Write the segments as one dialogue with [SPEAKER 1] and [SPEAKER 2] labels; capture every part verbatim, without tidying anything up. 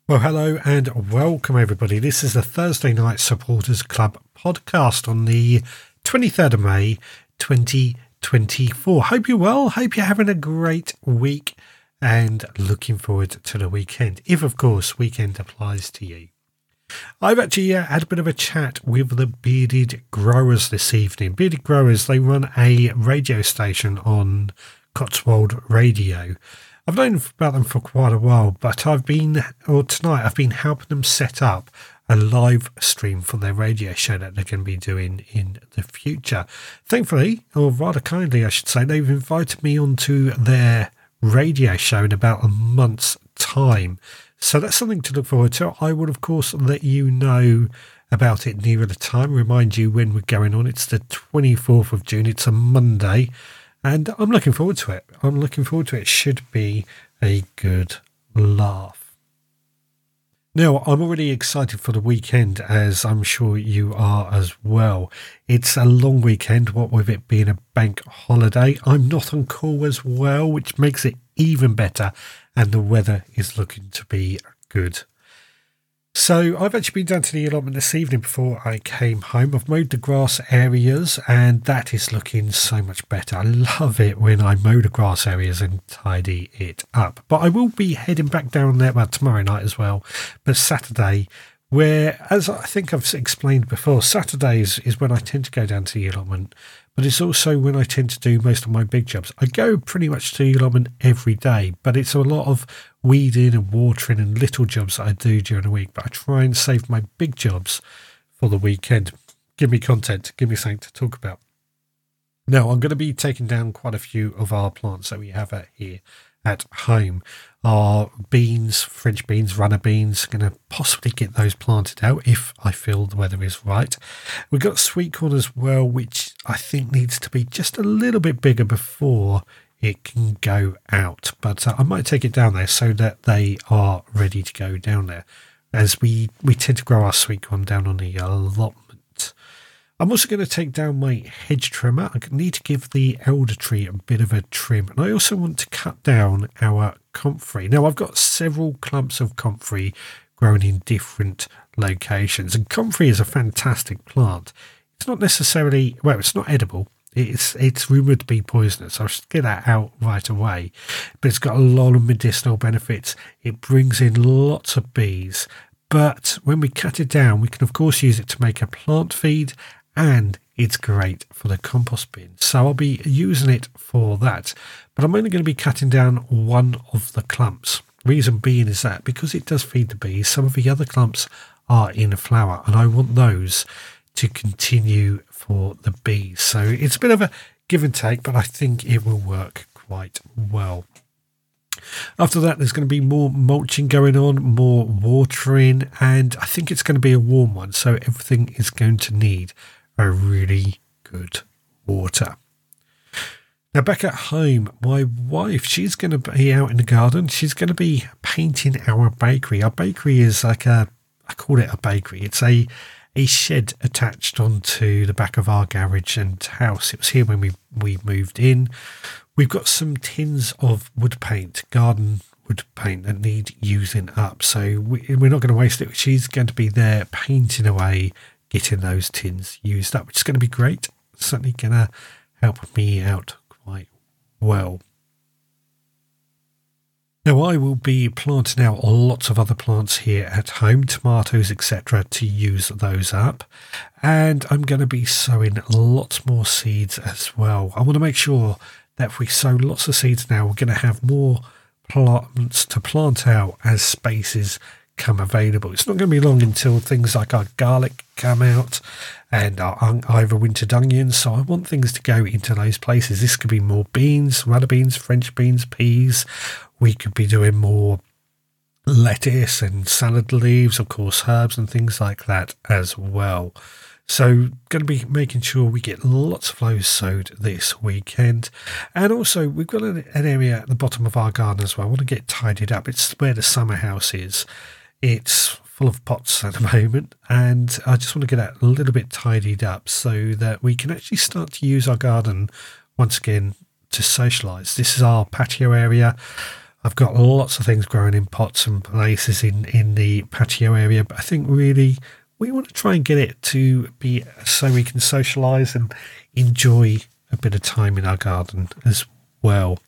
[SPEAKER 1] Well, hello and welcome everybody. This is the Thursday Night Supporters Club podcast on the twenty-third of May, twenty twenty-four. Hope you're well. Hope you're having a great week and looking forward to the weekend. If, of course, weekend applies to you. I've actually uh, had a bit of a chat with the Bearded Growers this evening. Bearded Growers, they run a radio station on Cotswold Radio. I've known about them for quite a while, but I've been, or tonight, I've been helping them set up a live stream for their radio show that they're going to be doing in the future. Thankfully, or rather kindly, I should say, they've invited me onto their radio show in about a month's time. So that's something to look forward to. I will, of course, let you know about it nearer the time, remind you when we're going on. It's the twenty-fourth of June. It's a Monday. And I'm looking forward to it. I'm looking forward to it. It should be a good laugh. Now, I'm already excited for the weekend, as I'm sure you are as well. It's a long weekend, what with it being a bank holiday. I'm not on call as well, which makes it even better. And the weather is looking to be good. So I've actually been down to the allotment this evening before I came home. I've mowed the grass areas and that is looking so much better. I love it when I mow the grass areas and tidy it up. But I will be heading back down there, well, tomorrow night as well, but Saturday, where, as I think I've explained before, Saturdays is when I tend to go down to the allotment, but it's also when I tend to do most of my big jobs. I go pretty much to the allotment every day, but it's a lot of weeding and watering and little jobs that I do during the week. But I try and save my big jobs for the weekend. Give me content, give me something to talk about. Now, I'm going to be taking down quite a few of our plants that we have out here at home. Our beans, French beans, runner beans, going to possibly get those planted out if I feel the weather is right. We've got sweet corn as well, which I think needs to be just a little bit bigger before it can go out. But uh, I might take it down there so that they are ready to go down there, as we, we tend to grow our sweet corn down on the allotment. I'm also going to take down my hedge trimmer. I need to give the elder tree a bit of a trim. And I also want to cut down our comfrey. Now, I've got several clumps of comfrey grown in different locations. And comfrey is a fantastic plant. It's not necessarily, well, it's not edible. It's it's rumoured to be poisonous. I should get that out right away. But it's got a lot of medicinal benefits. It brings in lots of bees. But when we cut it down, we can, of course, use it to make a plant feed. And it's great for the compost bin. So I'll be using it for that. But I'm only going to be cutting down one of the clumps. Reason being is that because it does feed the bees, some of the other clumps are in flower. And I want those to continue for the bees. So it's a bit of a give and take, but I think it will work quite well. After that, there's going to be more mulching going on, more watering, and I think it's going to be a warm one. So everything is going to need a really good water. Now, back at home, my wife, she's going to be out in the garden. She's going to be painting our bakery. Our bakery is like a, I call it a bakery. It's a, a shed attached onto the back of our garage and house. It was here when we, we moved in. We've got some tins of wood paint, garden wood paint that need using up. So we, we're not going to waste it. She's going to be there painting away, getting those tins used up, which is going to be great. Certainly going to help me out quite well. Now, I will be planting out lots of other plants here at home, tomatoes, et cetera, to use those up. And I'm going to be sowing lots more seeds as well. I want to make sure that if we sow lots of seeds now, we're going to have more plants to plant out as spaces come available. It's not going to be long until things like our garlic come out and our un- overwintered onions. So I want things to go into those places. This could be more beans, runner beans, French beans, peas. We could be doing more lettuce and salad leaves, of course, herbs and things like that as well. So going to be making sure we get lots of those sowed this weekend. And also we've got an, an area at the bottom of our garden as well. I want to get tidied up. It's where the summer house is. It's full of pots at the moment, and I just want to get that a little bit tidied up so that we can actually start to use our garden once again to socialise. This is our patio area. I've got lots of things growing in pots and places in, in the patio area, but I think really we want to try and get it to be so we can socialise and enjoy a bit of time in our garden as well.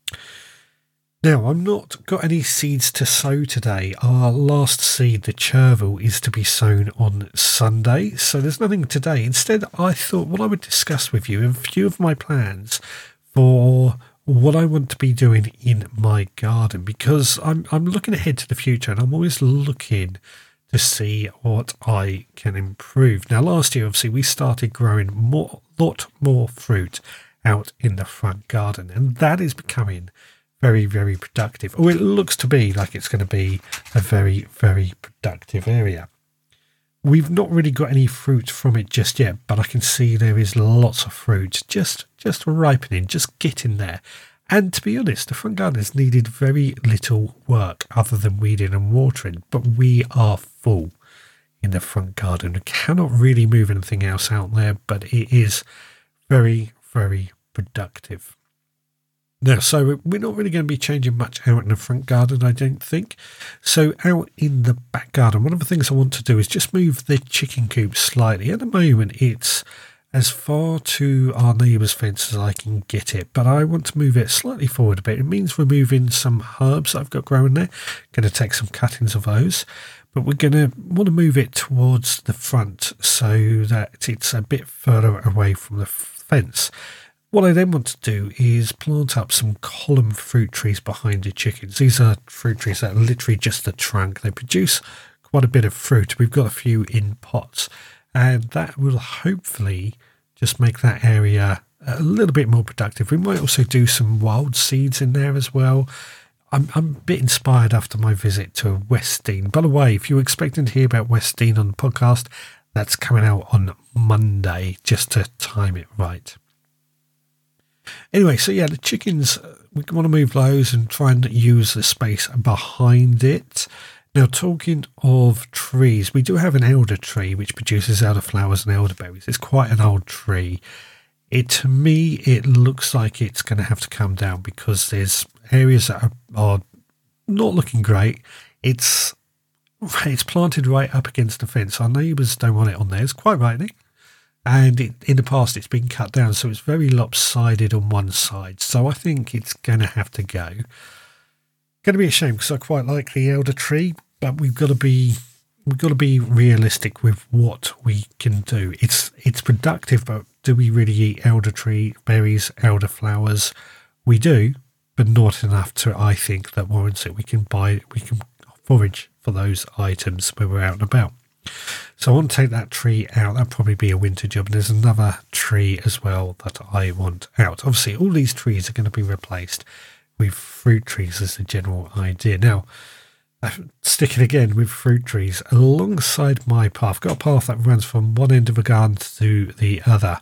[SPEAKER 1] Now, I've not got any seeds to sow today. Our last seed, the chervil, is to be sown on Sunday, so there's nothing today. Instead, I thought what I would discuss with you a few of my plans for what I want to be doing in my garden, because I'm I'm looking ahead to the future and I'm always looking to see what I can improve. Now, last year, obviously, we started growing more, lot more fruit out in the front garden, and that is becoming very, very productive. Or it looks to be like it's going to be a very, very productive area. We've not really got any fruit from it just yet, but I can see there is lots of fruit just, just ripening, just getting there. And to be honest, the front garden has needed very little work other than weeding and watering, but we are full in the front garden. We cannot really move anything else out there, but it is very, very productive. Now, so we're not really going to be changing much out in the front garden, I don't think. So out in the back garden, one of the things I want to do is just move the chicken coop slightly. At the moment, it's as far to our neighbour's fence as I can get it, but I want to move it slightly forward a bit. It means removing some herbs I've got growing there. Going to take some cuttings of those, but we're going to want to move it towards the front so that it's a bit further away from the fence. What I then want to do is plant up some column fruit trees behind the chickens. These are fruit trees that are literally just the trunk. They produce quite a bit of fruit. We've got a few in pots, and that will hopefully just make that area a little bit more productive. We might also do some wild seeds in there as well. I'm, I'm a bit inspired after my visit to Westdean. By the way, if you're expecting to hear about Westdean on the podcast, that's coming out on Monday, just to time it right. Anyway, so yeah, the chickens, we want to move those and try and use the space behind it. Now, talking of trees, we do have an elder tree which produces elderflowers and elderberries. It's quite an old tree. It, to me, it looks like it's going to have to come down because there's areas that are, are not looking great. It's it's planted right up against the fence. Our neighbours don't want it on there. It's quite rightening. And it, in the past, it's been cut down, so it's very lopsided on one side. So I think it's going to have to go. Going to be a shame because I quite like the elder tree, but we've got to be we've got to be realistic with what we can do. It's it's productive, but do we really eat elder tree berries, elder flowers? We do, but not enough to, I think, that warrants it. We can buy, we can forage for those items when we're out and about. So I want to take that tree out. That'll probably be a winter job. And there's another tree as well that I want out. Obviously, all these trees are going to be replaced with fruit trees as a general idea. Now, sticking again with fruit trees, alongside my path, I've got a path that runs from one end of the garden to the other.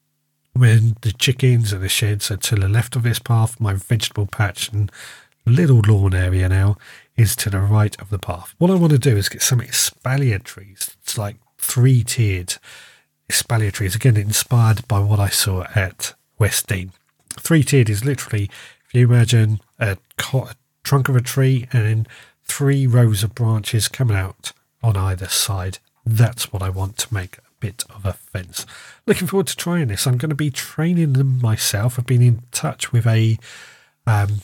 [SPEAKER 1] When the chickens and the sheds are to the left of this path, my vegetable patch and little lawn area now is to the right of the path. What I want to do is get some espalier trees. It's like three-tiered espalier trees. Again, inspired by what I saw at Westdean. Three-tiered is literally, if you imagine a, co- a trunk of a tree and then three rows of branches coming out on either side. That's what I want to make a bit of a fence. Looking forward to trying this. I'm going to be training them myself. I've been in touch with a... Um,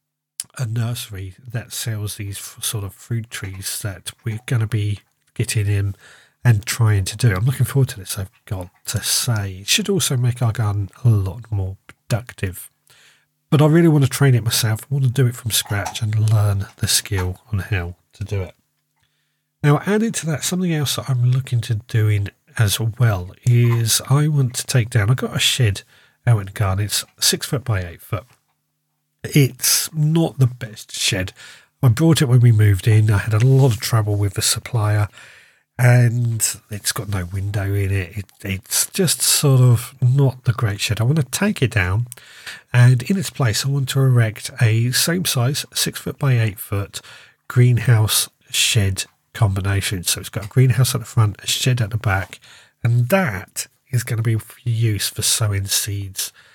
[SPEAKER 1] a nursery that sells these sort of fruit trees that we're going to be getting in and trying to do. I'm looking forward to this, I've got to say. It should also make our garden a lot more productive. But I really want to train it myself. I want to do it from scratch and learn the skill on how to do it. Now, added to that, something else that I'm looking to doing as well is I want to take down, I've got a shed out in the garden. It's six foot by eight foot. It's not the best shed. I brought it when we moved in. I had a lot of trouble with the supplier and it's got no window in it. it. It's just sort of not the great shed. I want to take it down and in its place I want to erect a same size, six foot by eight foot greenhouse shed combination. So it's got a greenhouse at the front, a shed at the back, and that is going to be for use for sowing seeds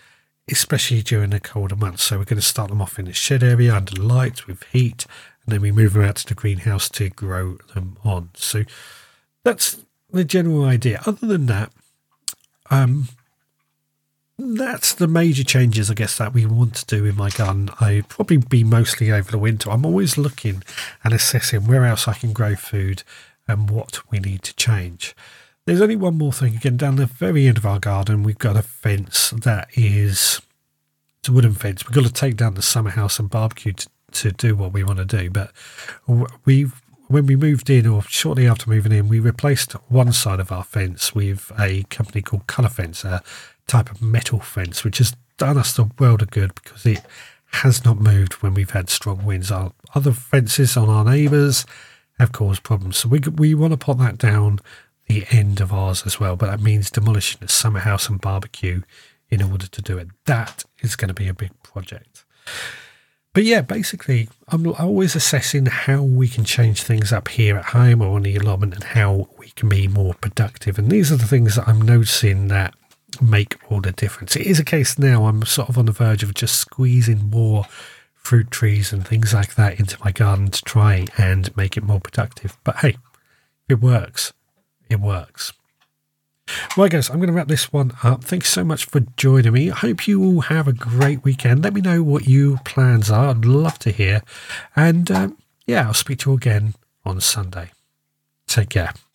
[SPEAKER 1] especially during the colder months. So we're going to start them off in the shed area under light with heat, and then we move them out to the greenhouse to grow them on. So that's the general idea. Other than that, um, that's the major changes, I guess, that we want to do in my garden. I'd probably be mostly over the winter. I'm always looking and assessing where else I can grow food and what we need to change. There's only one more thing. Again, down the very end of our garden, we've got a fence that is, it's a wooden fence. We've got to take down the summer house and barbecue to, to do what we want to do. But we, when we moved in, or shortly after moving in, we replaced one side of our fence with a company called Colour Fence, a type of metal fence, which has done us the world of good because it has not moved when we've had strong winds. Our other fences on our neighbours have caused problems. So we, we want to put that down the end of ours as well, but that means demolishing the summer house and barbecue in order to do it. That is going to be a big project. But yeah, basically, I'm always assessing how we can change things up here at home or on the allotment and how we can be more productive. And these are the things that I'm noticing that make all the difference. It is a case now I'm sort of on the verge of just squeezing more fruit trees and things like that into my garden to try and make it more productive. But hey, it works. It works. Right, guys, I'm going to wrap this one up. Thanks so much for joining me. I hope you all have a great weekend. Let me know what your plans are. I'd love to hear. And um, yeah, I'll speak to you again on Sunday. Take care.